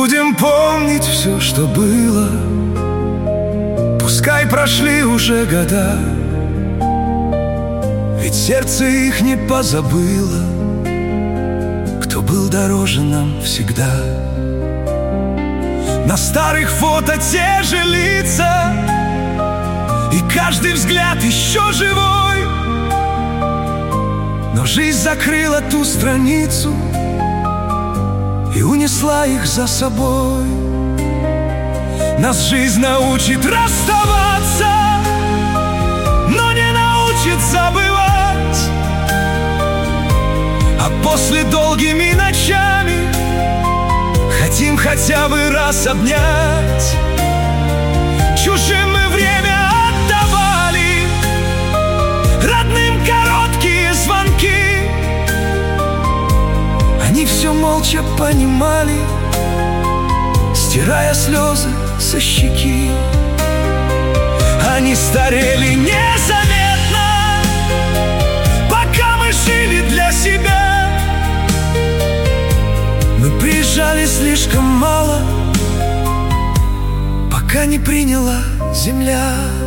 Будем помнить все, что было, пускай прошли уже года, ведь сердце их не позабыло, кто был дороже нам всегда. На старых фото те же лица, и каждый взгляд еще живой, но жизнь закрыла ту страницу и унесла их за собой. Нас жизнь научит расставаться, но не научит забывать. А после долгими ночами хотим хотя бы раз обнять. Чужим мы время отдавали, родным короткие звонки. Они все молча понимали, стирая слезы со щеки. Они старели незаметно, пока мы жили для себя. Мы приезжали слишком мало, пока не приняла земля.